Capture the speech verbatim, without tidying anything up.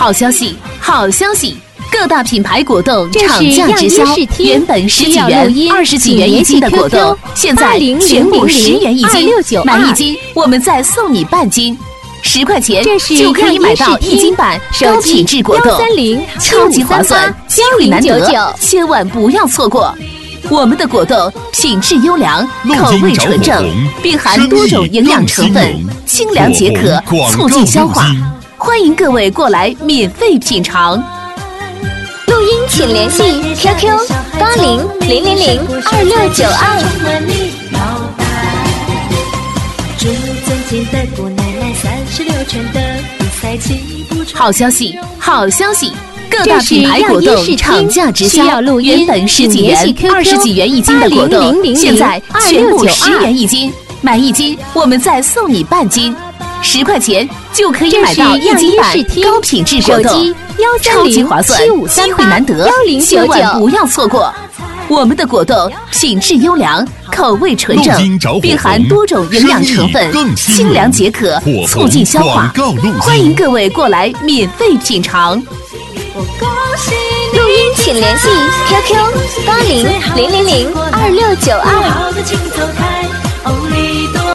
好消息，好消息！各大品牌果冻厂价直销，原本十几元、二十几元一斤的果冻，现在全部十元一斤，买一斤我们再送你半斤。十块钱就可以买到一斤半高品质果冻，超级划算，机会难得，千万不要错过。我们的果冻品质优良，口味纯正，并含多种营养成分，清凉解渴，促进消化。欢迎各位过来免费品尝。 录音请联系 Q Q 八零零零零二六九二。 好消息，好消息！各大品牌果冻厂价直销，原本十几元、二十几元一斤的果冻，现在全部十元一斤，买一斤我们再送你半斤。十块钱就可以买到一斤半高品质果冻，超级划算，机会难得，千万不要错过。我们的果冻品质优良，口味纯正，并含多种营养成分，清凉解渴，促进消化。欢迎各位过来免费品尝。 录音请联系 Q Q 八零零零零二六九二。